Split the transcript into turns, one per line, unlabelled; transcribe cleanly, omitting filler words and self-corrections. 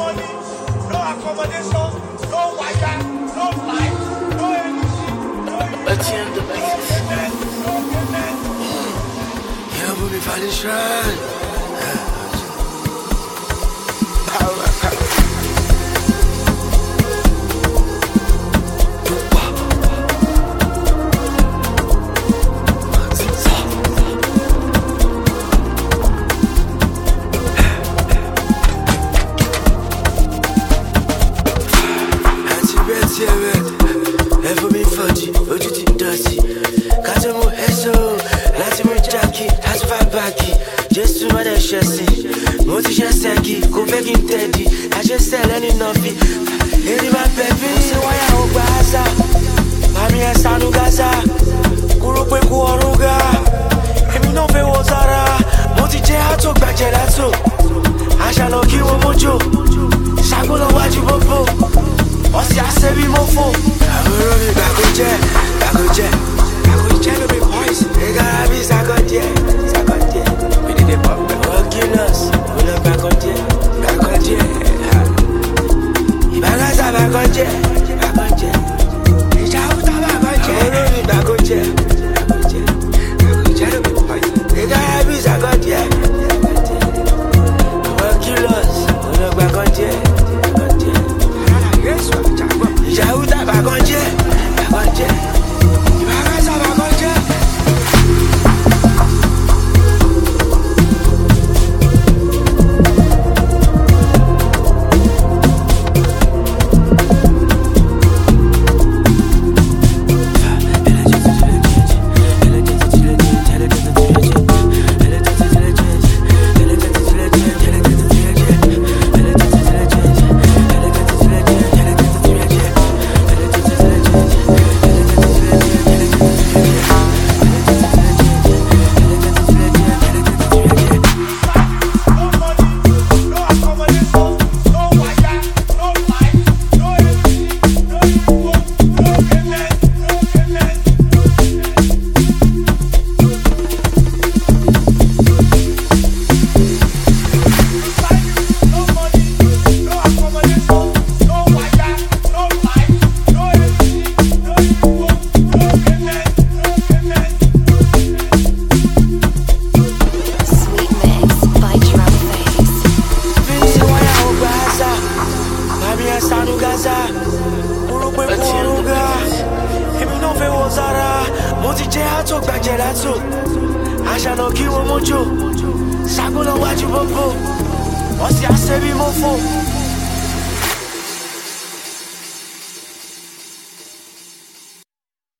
money, no accommodation, no wire, no light, no anything, no anything, no payment, no payment.
You put me for the shrine. Ever me fudgy, ojú ti dọ̀tí. Kájọ mú ẹ̀ṣọ́ láti mú jákì, láti fà báàkì. Jésù má dẹ̀ ṣẹ̀sìn, mo ti ṣẹ́ sẹ́kì, kò fẹ́ kí n tẹ̀dí. Àṣẹ́sẹ̀ lẹ́ni náà fi, èrè máa bẹ̀ bí. Ṣé wáyà ó gba àṣà? Màmí ẹ̀ sánú Gaza, kúrò pé kú ọ̀run ga. Èmi náà fẹ́ wọ Zara, mo ti jẹ́ àtò gbàjẹ́ látò. Àṣà lọ kí wọ́n mójó, ṣàgbọ́n wájú bọ́bọ́. Ọ̀sẹ̀ àṣẹ bí mo fò. Àbúrò mi gbàgbọ́jẹ́ ló bí pọ́ìsì. Ìgbàlá bí sàkọ́jẹ́. We need a pump. Working-us, mo lọ gbàgbọ́jẹ́. Ìbálàsà gbàgbọ́jẹ́. Ìjà òkúta gbàgbọ́jẹ́. Àbúrò mi gbàgbọ́jẹ́ ló bí pọ́ìsì. Ìgbàlá bí sàkọ́jẹ́. Working-us, mo lọ gbàgbọ́jẹ́. Ìjàúdà bàgọ́jẹ́. Ìbáraṣà bàgọ́jẹ́. Sanu Gaza, kúrò pé kú ọ̀run ga. Èmi náà fẹ́ wọ Zara, mo ti jẹ́ àtò gbàjẹ́ látò. Àṣà lọ kí wọ́n mójó, ṣàgbọ́n wájú bọ́bọ́. Ọ̀sẹ̀ àṣẹ bí mo fò.